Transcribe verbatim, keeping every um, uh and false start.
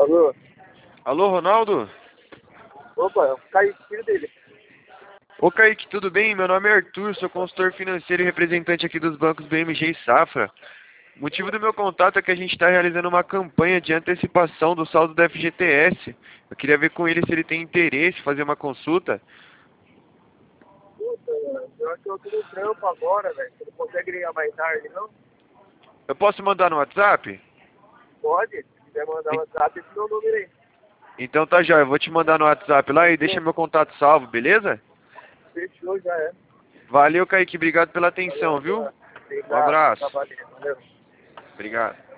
Alô? Alô, Ronaldo? Opa, é o Kaique, filho dele. Ô Kaique, tudo bem? Meu nome é Arthur, sou consultor financeiro e representante aqui dos bancos B M G e Safra. O motivo do meu contato é que a gente está realizando uma campanha de antecipação do saldo da F G T S. Eu queria ver com ele se ele tem interesse, fazer uma consulta. Puta, mano, eu acho que eu tô no trampo agora, velho. Você não consegue ligar mais tarde, não? Eu posso mandar no WhatsApp? Pode? Se quiser mandar um WhatsApp, esse meu número aí. Então tá já, eu vou te mandar no WhatsApp lá e deixa meu contato salvo, beleza? Fechou, já é. Valeu, Kaique, obrigado pela Valeu, atenção, viu? mano. Um Obrigado, tá abraço. valendo, valeu. Obrigado.